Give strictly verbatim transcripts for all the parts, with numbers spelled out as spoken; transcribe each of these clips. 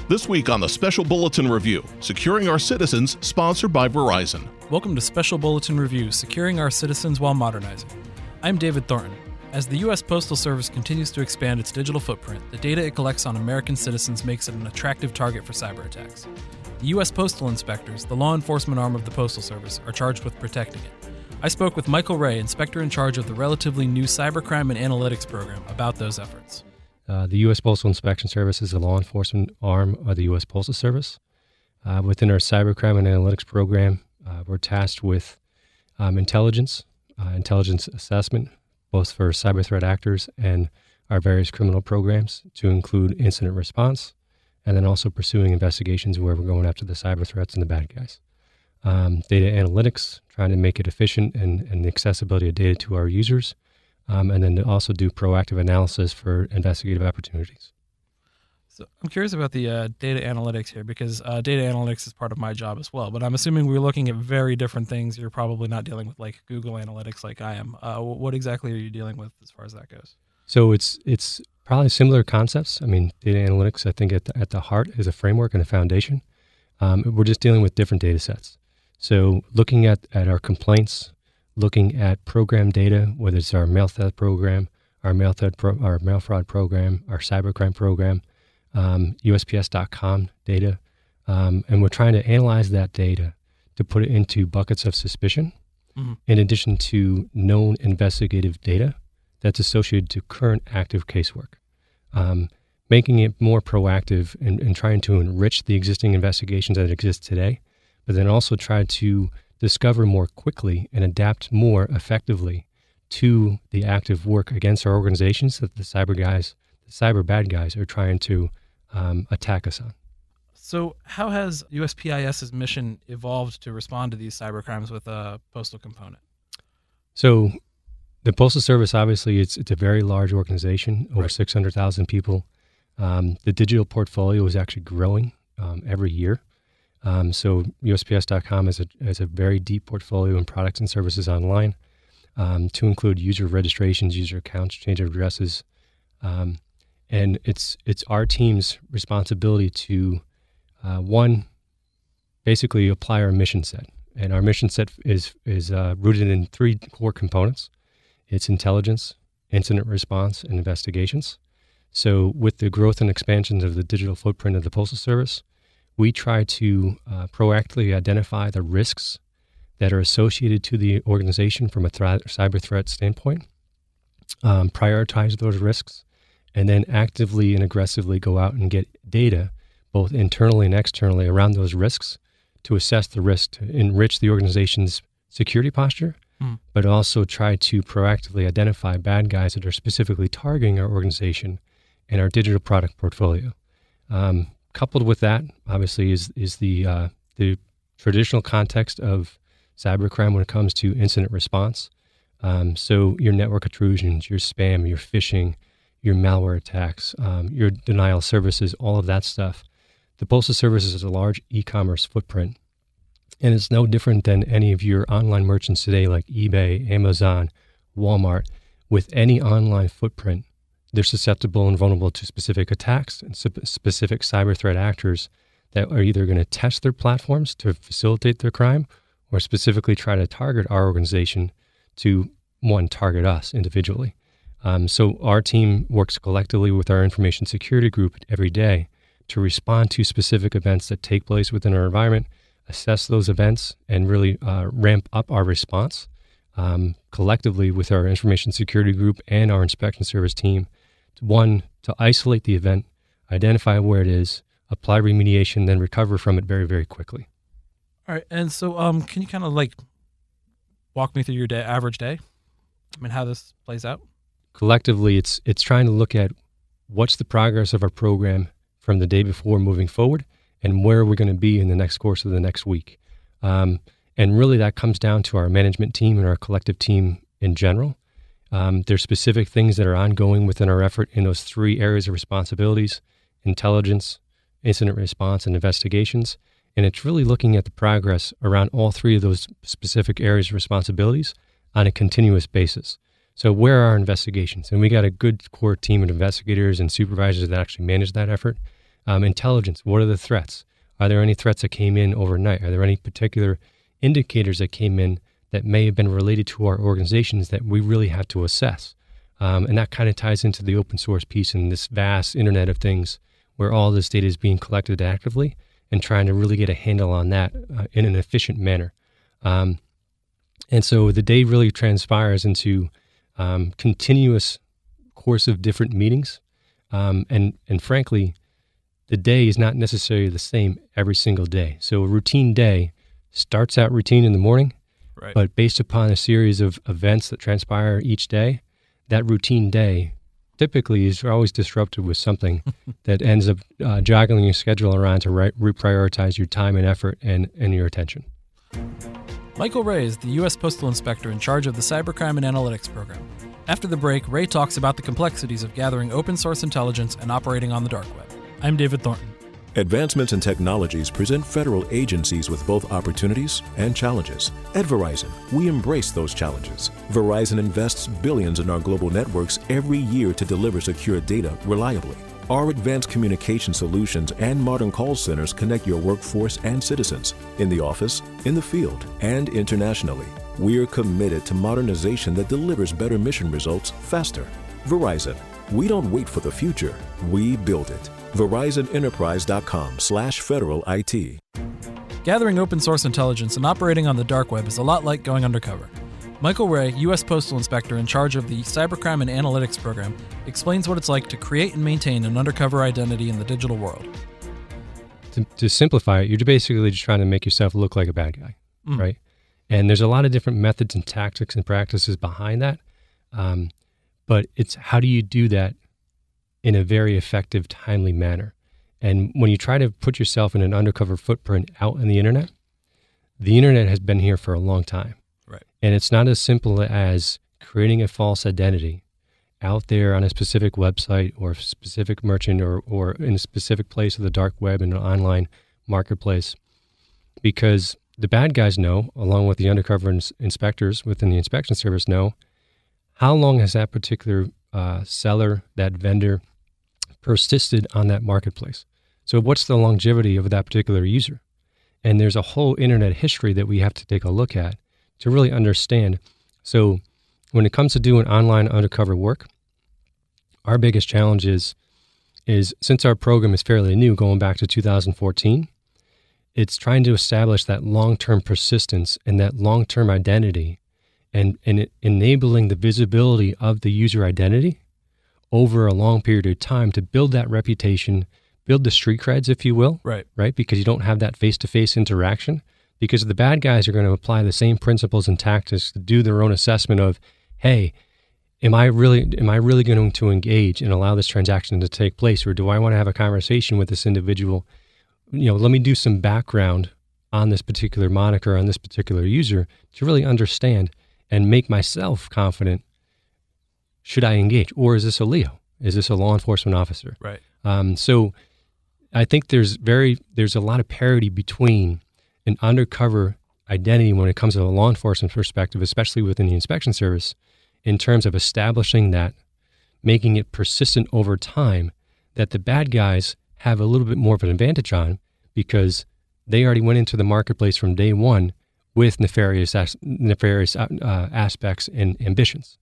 This week on the Special Bulletin Review, Securing Our Citizens, sponsored by Verizon. Welcome to Special Bulletin Review, Securing Our Citizens While Modernizing. I'm David Thornton. As the U S Postal Service continues to expand its digital footprint, the data it collects on American citizens makes it an attractive target for cyber attacks. The U S Postal Inspectors, the law enforcement arm of the Postal Service, are charged with protecting it. I spoke with Michael Ray, inspector in charge of the relatively new Cybercrime and Analytics program, about those efforts. Uh, the U S Postal Inspection Service is the law enforcement arm of the U S Postal Service. Uh, within our Cybercrime and Analytics program, uh, we're tasked with um, intelligence, uh, intelligence assessment, both for cyber threat actors and our various criminal programs, to include incident response, and then also pursuing investigations where we're going after the cyber threats and the bad guys. Um, data analytics, trying to make it efficient and, and the accessibility of data to our users. Um, and then to also do proactive analysis for investigative opportunities. So I'm curious about the uh, data analytics here, because uh, data analytics is part of my job as well. But I'm assuming we're looking at very different things. You're probably not dealing with like Google Analytics like I am. Uh, what exactly are you dealing with as far as that goes? So it's it's probably similar concepts. I mean, data analytics, I think at the, at the heart is a framework and a foundation. Um, we're just dealing with different data sets. So looking at, at our complaints, looking at program data, whether it's our mail theft program, our mail theft pro, our mail fraud program, our cybercrime program, um, U S P S dot com data, um, and we're trying to analyze that data to put it into buckets of suspicion, mm-hmm. in addition to known investigative data that's associated to current active casework, um, making it more proactive and, and trying to enrich the existing investigations that exist today, but then also try to discover more quickly and adapt more effectively to the active work against our organizations that the cyber guys, the cyber bad guys, are trying to um, attack us on. So how has USPIS's mission evolved to respond to these cyber crimes with a postal component? So the Postal Service, obviously, it's, it's a very large organization, over right. six hundred thousand people. Um, the digital portfolio is actually growing um, every year. Um, so U S P S dot com has a, has a very deep portfolio in products and services online, um, to include user registrations, user accounts, change of addresses. Um, and it's it's our team's responsibility to, uh, one, basically apply our mission set. And our mission set is, is uh, rooted in three core components. It's intelligence, incident response, and investigations. So with the growth and expansions of the digital footprint of the Postal Service, we try to uh, proactively identify the risks that are associated to the organization from a th- cyber threat standpoint, um, prioritize those risks, and then actively and aggressively go out and get data, both internally and externally, around those risks to assess the risk, to enrich the organization's security posture, mm. but also try to proactively identify bad guys that are specifically targeting our organization and our digital product portfolio. Um, Coupled with that, obviously, is is the uh, the traditional context of cybercrime when it comes to incident response. Um, so your network intrusions, your spam, your phishing, your malware attacks, um, your denial of services, all of that stuff. The Postal Service is a large e-commerce footprint, and it's no different than any of your online merchants today, like eBay, Amazon, Walmart. With any online footprint, they're susceptible and vulnerable to specific attacks and specific cyber threat actors that are either going to test their platforms to facilitate their crime or specifically try to target our organization to, one, target us individually. Um, so our team works collectively with our information security group every day to respond to specific events that take place within our environment, assess those events, and really uh, ramp up our response um, collectively with our information security group and our inspection service team. One, to isolate the event, identify where it is, apply remediation, then recover from it very, very quickly. All right. And so um, can you kind of like walk me through your day, average day? I mean, how this plays out? Collectively, it's it's trying to look at what's the progress of our program from the day before moving forward and where are we going to be in the next course of the next week. Um, and really that comes down to our management team and our collective team in general. Um, there's specific things that are ongoing within our effort in those three areas of responsibilities: intelligence, incident response, and investigations. And it's really looking at the progress around all three of those specific areas of responsibilities on a continuous basis. So where are our investigations? And we got a good core team of investigators and supervisors that actually manage that effort. Um, intelligence, what are the threats? Are there any threats that came in overnight? Are there any particular indicators that came in that may have been related to our organizations that we really have to assess? Um, and that kind of ties into the open source piece and this vast Internet of Things where all this data is being collected actively and trying to really get a handle on that uh, in an efficient manner. Um, and so the day really transpires into um, continuous course of different meetings. Um, and, and frankly, the day is not necessarily the same every single day. So a routine day starts out routine in the morning, right. but based upon a series of events that transpire each day, that routine day typically is always disrupted with something that ends up uh, joggling your schedule around to re- reprioritize your time and effort and, and your attention. Michael Ray is the U S Postal Inspector in charge of the Cybercrime and Analytics Program. After the break, Ray talks about the complexities of gathering open source intelligence and operating on the dark web. I'm David Thornton. Advancements in technologies present federal agencies with both opportunities and challenges. At Verizon, we embrace those challenges. Verizon invests billions in our global networks every year to deliver secure data reliably. Our advanced communication solutions and modern call centers connect your workforce and citizens in the office, in the field, and internationally. We are committed to modernization that delivers better mission results faster. Verizon, we don't wait for the future, we build it. Verizon Enterprise dot com slash federal I T. Gathering open source intelligence and operating on the dark web is a lot like going undercover. Michael Ray, U S Postal Inspector in charge of the Cybercrime and Analytics Program, explains what it's like to create and maintain an undercover identity in the digital world. To, to simplify it, you're basically just trying to make yourself look like a bad guy, mm. right? And there's a lot of different methods and tactics and practices behind that. Um, but it's how do you do that in a very effective, timely manner? And when you try to put yourself in an undercover footprint out in the internet, the internet has been here for a long time. Right. And it's not as simple as creating a false identity out there on a specific website or a specific merchant or, or in a specific place of the dark web in an online marketplace. Because the bad guys know, along with the undercover ins- inspectors within the inspection service know, how long has that particular uh, seller, that vendor, persisted on that marketplace. So what's the longevity of that particular user? And there's a whole internet history that we have to take a look at to really understand. So when it comes to doing online undercover work, our biggest challenge is, is since our program is fairly new, going back to two thousand fourteen, it's trying to establish that long-term persistence and that long-term identity and, and it enabling the visibility of the user identity over a long period of time to build that reputation, build the street creds, if you will. Right. Right. Because you don't have that face-to-face interaction. Because the bad guys are going to apply the same principles and tactics to do their own assessment of, hey, am I really am I really going to engage and allow this transaction to take place, or do I want to have a conversation with this individual? You know, let me do some background on this particular moniker, on this particular user, to really understand and make myself confident. Should I engage? Or is this a Leo? Is this a law enforcement officer? Right. Um, so I think there's very there's a lot of parity between an undercover identity when it comes to a law enforcement perspective, especially within the inspection service, in terms of establishing that, making it persistent over time, that the bad guys have a little bit more of an advantage on because they already went into the marketplace from day one with nefarious as, nefarious uh, aspects and ambitions.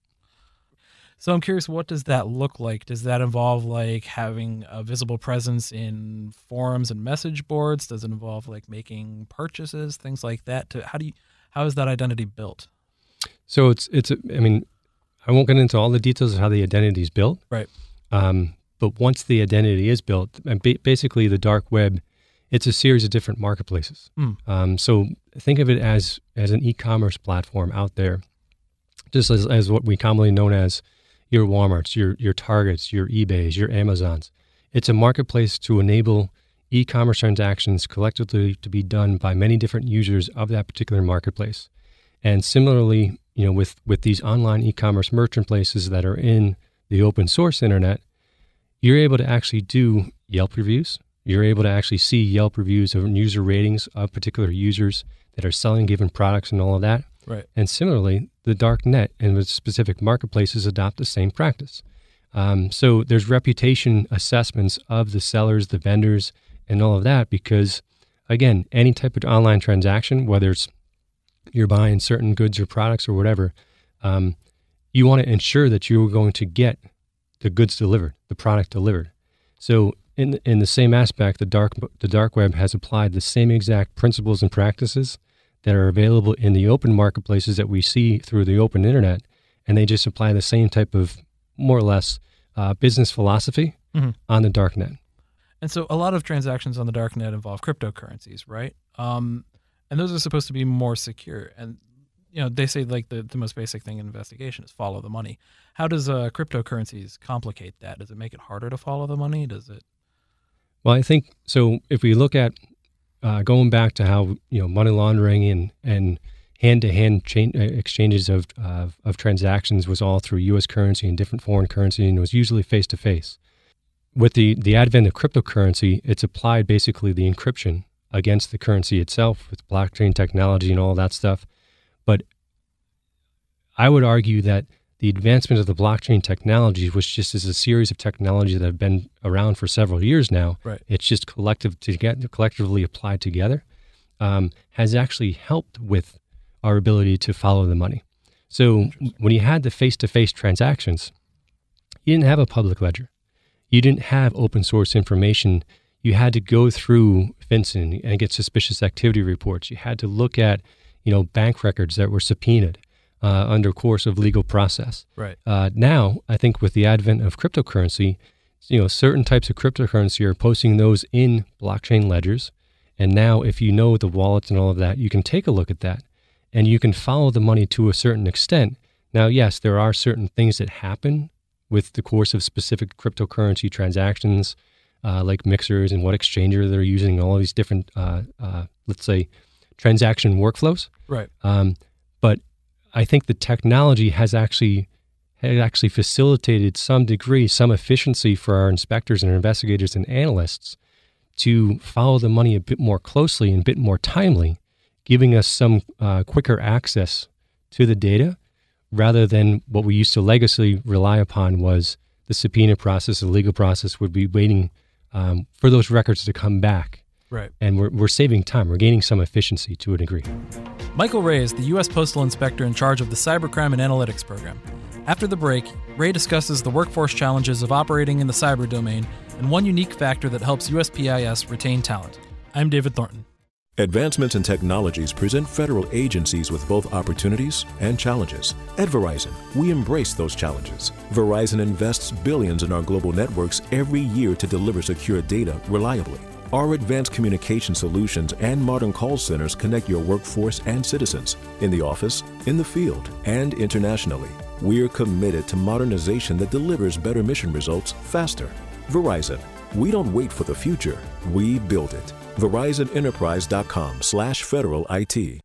So I'm curious, what does that look like? Does that involve like having a visible presence in forums and message boards? Does it involve like making purchases, things like that? To how do you how is that identity built? So it's it's a, I mean, I won't get into all the details of how the identity is built. Right. Um, but once the identity is built, basically the dark web, it's a series of different marketplaces. Mm. Um, so think of it as as an e-commerce platform out there, just as, as what we commonly known as your Walmarts, your your Targets, your eBays, your Amazons. It's a marketplace to enable e-commerce transactions collectively to be done by many different users of that particular marketplace. And similarly, you know, with, with these online e-commerce merchant places that are in the open source internet, you're able to actually do Yelp reviews. You're able to actually see Yelp reviews of user ratings of particular users that are selling given products and all of that. Right. And similarly, the dark net and the specific marketplaces adopt the same practice. Um, so there's reputation assessments of the sellers, the vendors, and all of that because, again, any type of online transaction, whether it's you're buying certain goods or products or whatever, um, you want to ensure that you're going to get the goods delivered, the product delivered. So in in the same aspect, the dark the dark web has applied the same exact principles and practices that are available in the open marketplaces that we see through the open internet, and they just apply the same type of more or less uh, business philosophy mm-hmm. on the dark net. And so a lot of transactions on the dark net involve cryptocurrencies, right? Um, and those are supposed to be more secure. And you know, they say like the, the most basic thing in investigation is follow the money. How does uh, cryptocurrencies complicate that? Does it make it harder to follow the money? Does it? Well, I think so. If we look at uh, going back to how you know money laundering and and hand-to-hand chain, uh, exchanges of, uh, of transactions was all through U S currency and different foreign currency, and it was usually face-to-face. With the, the advent of cryptocurrency, it's applied basically the encryption against the currency itself with blockchain technology and all that stuff. But I would argue that the advancement of the blockchain technology, which just is a series of technologies that have been around for several years now, right. It's just collective to get, collectively applied together, um, has actually helped with our ability to follow the money. So when you had the face-to-face transactions, you didn't have a public ledger. You didn't have open source information. You had to go through FinCEN and get suspicious activity reports. You had to look at, you know, bank records that were subpoenaed uh, under course of legal process. Right. Uh, now, I think with the advent of cryptocurrency, you know, certain types of cryptocurrency are posting those in blockchain ledgers. And now if you know the wallets and all of that, you can take a look at that. And you can follow the money to a certain extent. Now, yes, there are certain things that happen with the course of specific cryptocurrency transactions, uh, like mixers and what exchanger they're using, all of these different, uh, uh, let's say, transaction workflows. Right. Um, but I think the technology has actually has actually facilitated some degree, some efficiency for our inspectors and our investigators and analysts to follow the money a bit more closely and a bit more timely, giving us some uh, quicker access to the data rather than what we used to legacy rely upon was the subpoena process, the legal process would be waiting um, for those records to come back. Right. And we're, we're saving time. We're gaining some efficiency to a degree. Michael Ray is the U S Postal Inspector in charge of the Cybercrime and Analytics Program. After the break, Ray discusses the workforce challenges of operating in the cyber domain and one unique factor that helps U S P I S retain talent. I'm David Thornton. Advancements in technologies present federal agencies with both opportunities and challenges. At Verizon, we embrace those challenges. Verizon invests billions in our global networks every year to deliver secure data reliably. Our advanced communication solutions and modern call centers connect your workforce and citizens in the office, in the field, and internationally. We're committed to modernization that delivers better mission results faster. Verizon, we don't wait for the future, we build it. Verizon Enterprise dot com slash federal I T.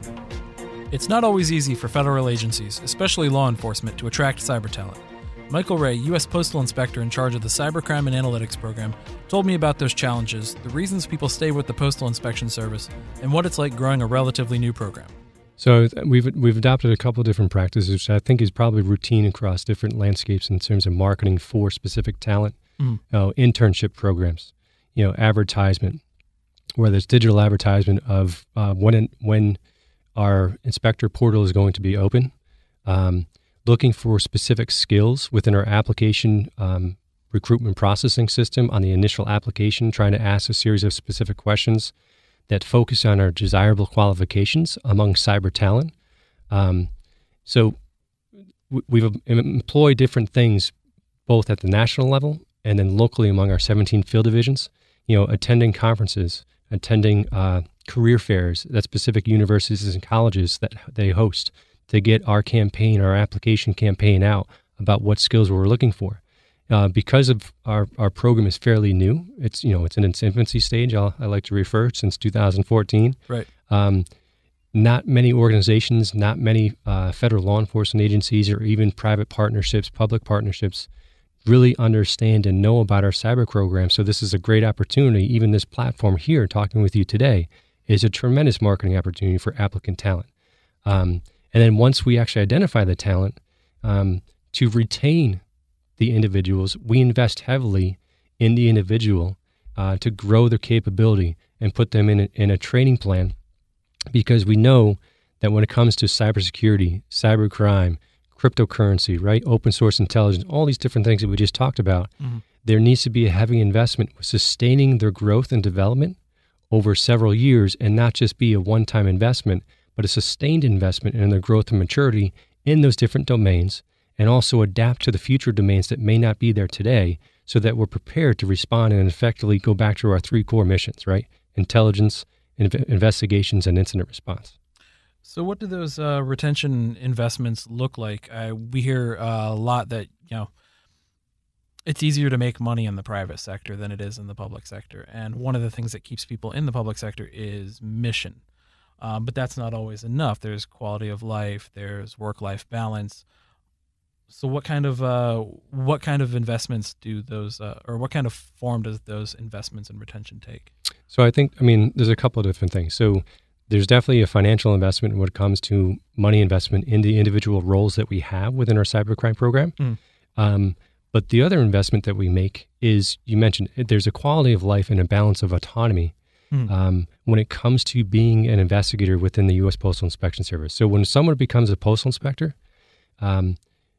It's not always easy for federal agencies, especially law enforcement, to attract cyber talent. Michael Ray, U S Postal Inspector in charge of the Cybercrime and Analytics Program, told me about those challenges, the reasons people stay with the Postal Inspection Service, and what it's like growing a relatively new program. So we've we've adopted a couple of different practices, which I think is probably routine across different landscapes in terms of marketing for specific talent. Mm-hmm. Uh, internship programs, you know, advertisement, whether it's digital advertisement of uh, when when our inspector portal is going to be open, um, looking for specific skills within our application um, recruitment processing system on the initial application, trying to ask a series of specific questions that focus on our desirable qualifications among cyber talent. Um, so w- we've employed different things both at the national level and then locally among our seventeen field divisions, you know, attending conferences, attending uh, career fairs that specific universities and colleges that they host to get our campaign, our application campaign out about what skills we're looking for. Uh, because of our, our program is fairly new, it's, you know, it's in its infancy stage, I'll, I like to refer, since two thousand fourteen. Right. Um, not many organizations, not many uh, federal law enforcement agencies or even private partnerships, public partnerships really understand and know about our cyber program. So this is a great opportunity. Even this platform here, talking with you today, is a tremendous marketing opportunity for applicant talent. Um, and then once we actually identify the talent, um, to retain the individuals. We invest heavily in the individual uh, to grow their capability and put them in a, in a training plan, because we know that when it comes to cybersecurity, cybercrime, cryptocurrency, right, open source intelligence, all these different things that we just talked about, mm-hmm. there needs to be a heavy investment with sustaining their growth and development over several years, and not just be a one-time investment, but a sustained investment in their growth and maturity in those different domains, and also adapt to the future domains that may not be there today, so that we're prepared to respond and effectively go back to our three core missions, right? Intelligence, inv- investigations, and incident response. So what do those uh, retention investments look like? Uh, we hear uh, a lot that, you know, it's easier to make money in the private sector than it is in the public sector. And one of the things that keeps people in the public sector is mission. Um, but that's not always enough. There's quality of life, there's work-life balance. So what kind of uh, what kind of investments do those, uh, or what kind of form does those investments in retention take? So I think, I mean, there's a couple of different things. So there's definitely a financial investment when it comes to money investment in the individual roles that we have within our cybercrime program. Mm. Um, but the other investment that we make is, you mentioned, there's a quality of life and a balance of autonomy mm. um, when it comes to being an investigator within the U S Postal Inspection Service. So when someone becomes a postal inspector, um,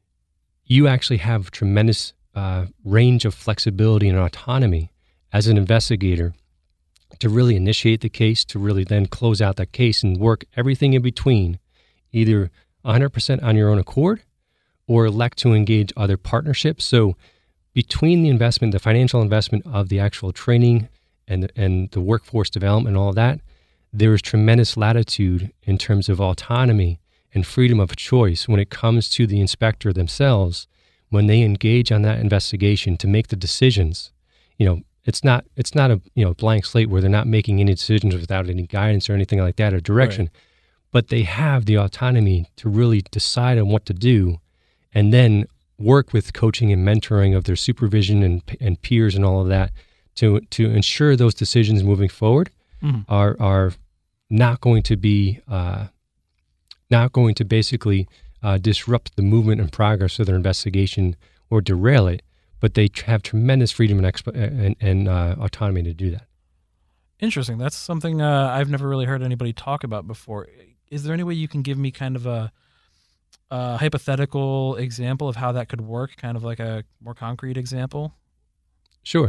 you actually have tremendous uh, range of flexibility and autonomy as an investigator to really initiate the case, to really then close out that case and work everything in between, either one hundred percent on your own accord or elect to engage other partnerships. So between the investment, the financial investment of the actual training and, and the workforce development and all of that, there is tremendous latitude in terms of autonomy and freedom of choice when it comes to the inspector themselves, when they engage on that investigation to make the decisions. You know, it's not it's not a you know blank slate where they're not making any decisions without any guidance or anything like that or direction, right. But they have the autonomy to really decide on what to do, and then work with coaching and mentoring of their supervision and and peers and all of that to to ensure those decisions moving forward mm-hmm. are are not going to be uh, not going to basically uh, disrupt the movement and progress of their investigation or derail it, but they have tremendous freedom and exp- and, and uh, autonomy to do that. Interesting. That's something uh, I've never really heard anybody talk about before. Is there any way you can give me kind of a, a hypothetical example of how that could work, kind of like a more concrete example? Sure.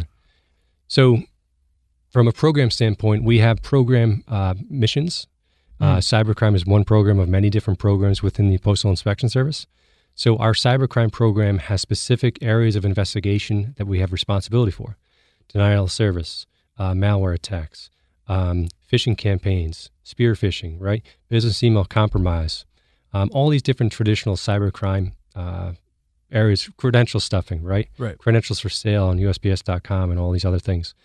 So from a program standpoint, we have program uh, missions. Mm. Uh, cybercrime is one program of many different programs within the Postal Inspection Service. So our cybercrime program has specific areas of investigation that we have responsibility for. Denial of service, uh, malware attacks, um, phishing campaigns, spear phishing, right? Business email compromise, um, all these different traditional cybercrime uh, areas, credential stuffing, right? Right. Credentials for sale on U S P S dot com and all these other things.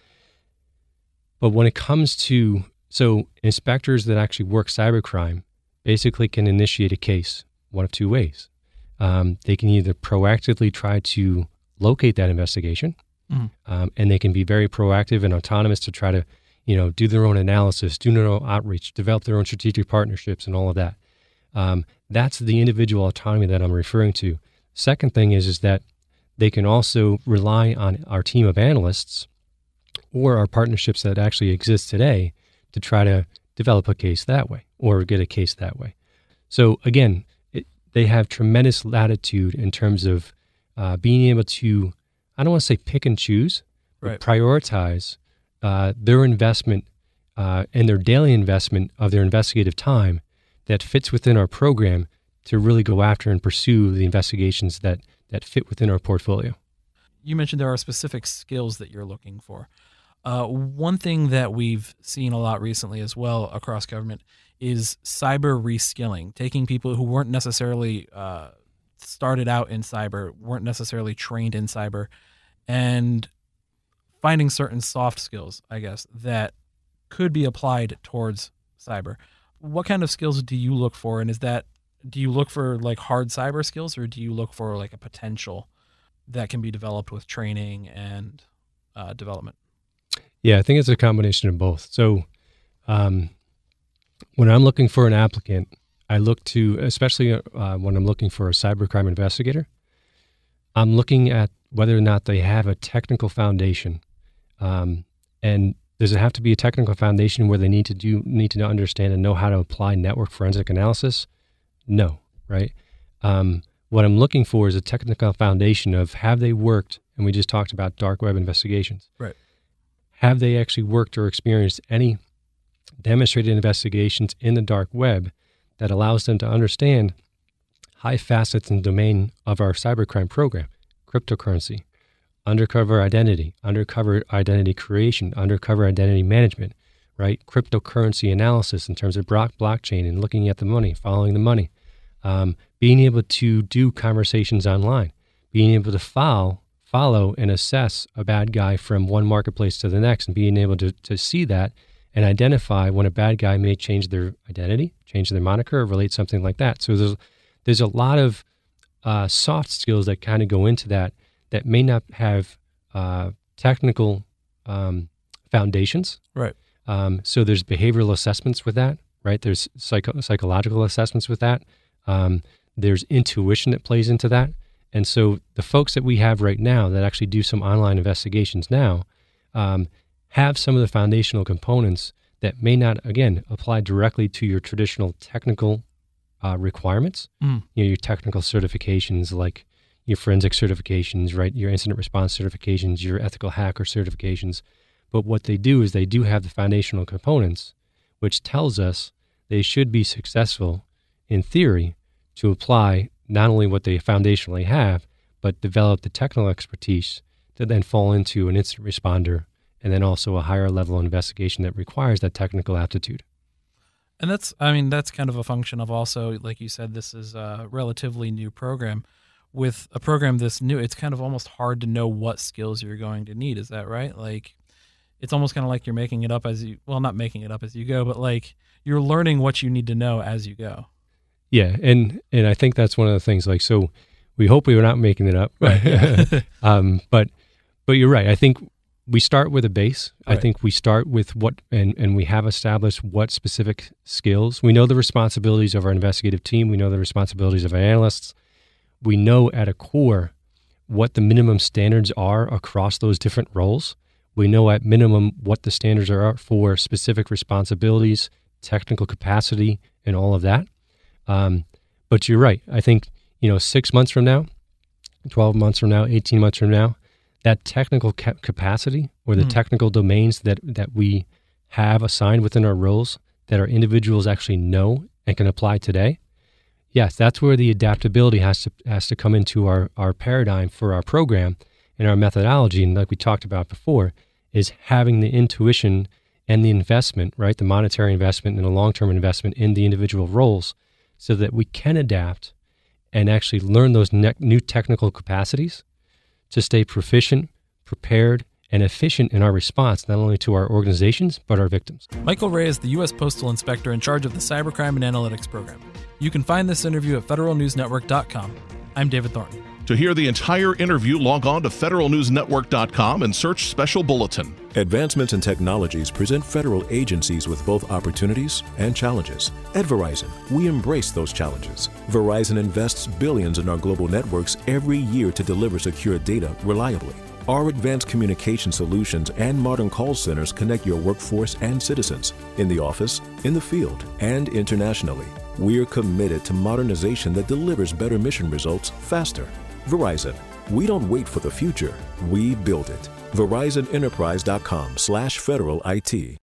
But when it comes to, so inspectors that actually work cybercrime basically can initiate a case one of two ways. Um, they can either proactively try to locate that investigation, mm-hmm. um, and they can be very proactive and autonomous to try to, you know, do their own analysis, do their own outreach, develop their own strategic partnerships and all of that. Um, that's the individual autonomy that I'm referring to. Second thing is, is that they can also rely on our team of analysts or our partnerships that actually exist today to try to develop a case that way or get a case that way. So again, it, they have tremendous latitude in terms of uh, being able to, I don't want to say pick and choose, right. but prioritize uh, their investment uh, and their daily investment of their investigative time that fits within our program to really go after and pursue the investigations that, that fit within our portfolio. You mentioned there are specific skills that you're looking for. Uh, one thing that we've seen a lot recently as well across government is cyber reskilling, taking people who weren't necessarily uh, started out in cyber, weren't necessarily trained in cyber, and finding certain soft skills, I guess, that could be applied towards cyber. What kind of skills do you look for? And is that, do you look for like hard cyber skills, or do you look for like a potential that can be developed with training and uh, development? Yeah, I think it's a combination of both. So um, when I'm looking for an applicant, I look to, especially uh, when I'm looking for a cybercrime investigator, I'm looking at whether or not they have a technical foundation. Um, and does it have to be a technical foundation where they need to do need to understand and know how to apply network forensic analysis? No, right? Um, what I'm looking for is a technical foundation of, have they worked, and we just talked about dark web investigations. Right. Have they actually worked or experienced any demonstrated investigations in the dark web that allows them to understand high facets and domain of our cybercrime program: cryptocurrency, undercover identity, undercover identity creation, undercover identity management, right? Cryptocurrency analysis in terms of block blockchain and looking at the money, following the money, um, being able to do conversations online, being able to follow, follow and assess a bad guy from one marketplace to the next, and being able to, to see that and identify when a bad guy may change their identity, change their moniker, or relate something like that. So there's there's a lot of uh, soft skills that kind of go into that that may not have uh, technical um, foundations. Right. Um, so there's behavioral assessments with that, right? There's psycho- psychological assessments with that. Um, there's intuition that plays into that. And so the folks that we have right now that actually do some online investigations now um, have some of the foundational components that may not, again, apply directly to your traditional technical uh, requirements, Mm. you know, your technical certifications like your forensic certifications, right? Your incident response certifications, your ethical hacker certifications. But what they do is they do have the foundational components, which tells us they should be successful in theory to apply not only what they foundationally have, but develop the technical expertise to then fall into an incident responder and then also a higher level investigation that requires that technical aptitude. And that's, I mean, that's kind of a function of also, like you said, this is a relatively new program. With a program this new, it's kind of almost hard to know what skills you're going to need. Is that right? Like, it's almost kind of like you're making it up as you, well, not making it up as you go, but like you're learning what you need to know as you go. Yeah. And, and I think that's one of the things, like, so we hope we were not making it up. Right. Yeah. um, but, but you're right. I think we start with a base. Right. I think we start with what, and, and we have established what specific skills. We know the responsibilities of our investigative team. We know the responsibilities of our analysts. We know at a core what the minimum standards are across those different roles. We know at minimum what the standards are for specific responsibilities, technical capacity, and all of that. Um, but you're right. I think, you know, six months from now, twelve months from now, eighteen months from now, that technical ca- capacity or the mm. technical domains that, that we have assigned within our roles that our individuals actually know and can apply today, yes, that's where the adaptability has to has to come into our, our paradigm for our program and our methodology. And like we talked about before, is having the intuition and the investment, right, the monetary investment and the long-term investment in the individual roles so that we can adapt and actually learn those ne- new technical capacities to stay proficient, prepared, and efficient in our response, not only to our organizations, but our victims. Michael Ray is the U S Postal Inspector in charge of the Cybercrime and Analytics Program. You can find this interview at federal news network dot com. I'm David Thornton. To hear the entire interview, log on to federal news network dot com and search Special Bulletin. Advancements in technologies present federal agencies with both opportunities and challenges. At Verizon, we embrace those challenges. Verizon invests billions in our global networks every year to deliver secure data reliably. Our advanced communication solutions and modern call centers connect your workforce and citizens in the office, in the field, and internationally. We're committed to modernization that delivers better mission results faster. Verizon, we don't wait for the future, we build it. Verizon Enterprise dot com slash Federal I T.